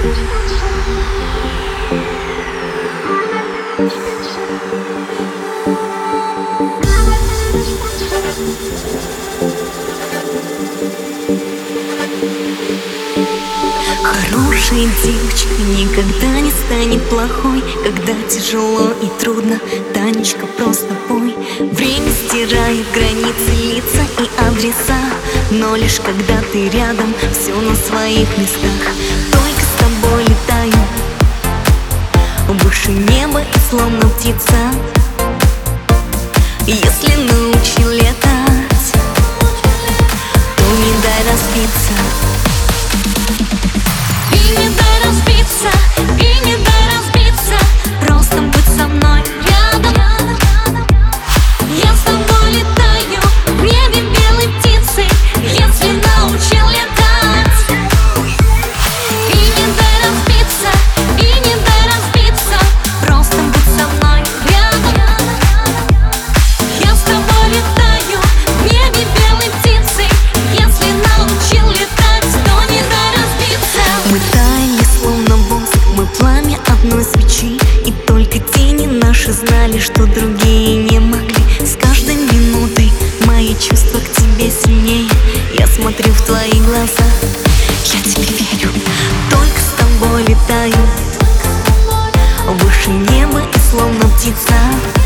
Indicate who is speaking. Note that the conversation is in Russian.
Speaker 1: Хорошая девочка никогда не станет плохой. Когда тяжело и трудно, Танечка, просто пой. Время стирает границы, лица и адреса, но лишь когда ты рядом, все на своих местах. Только с тобой летаю выше неба и словно птица. Если научил летать, то не дай разбиться.
Speaker 2: И не дай разбиться, и не дай разбиться. Просто будь со мной рядом. Я с тобой летаю в небе белой птицей, если научил летать. И не дай разбиться, и не дай разбиться. Просто будь со мной рядом. Я с тобой летаю в небе белой птицей, если научил летать, то не дай разбиться.
Speaker 1: Мы таяли словно воск, мы пламя одной свечи, и только тени наши знали, что другие не могли. С каждой минутой мои чувства к тебе сильнее. Я смотрю в твои глаза, я тебе верю. Только с тобой летаю выше неба и словно птица.